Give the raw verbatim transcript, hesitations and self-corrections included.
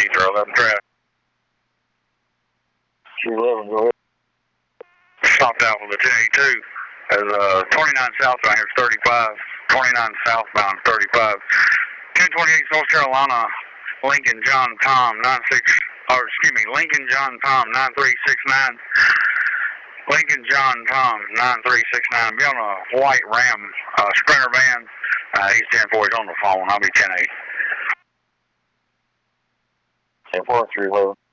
Ether eleven traffic. three eleven, go ahead. Stopped out with the ten eighty-two. As uh, twenty-nine southbound, here's thirty-five. twenty-nine southbound, thirty-five. ten twenty-eight North Carolina, Lincoln John Tom, nine six, or excuse me, Lincoln John Tom, nine three six nine. Lincoln John Tom, nine three six nine. Be on a white Ram uh, Sprinter van. Uh, he's ten four, he's on the phone. I'll be ten eight. ten four, three eleven.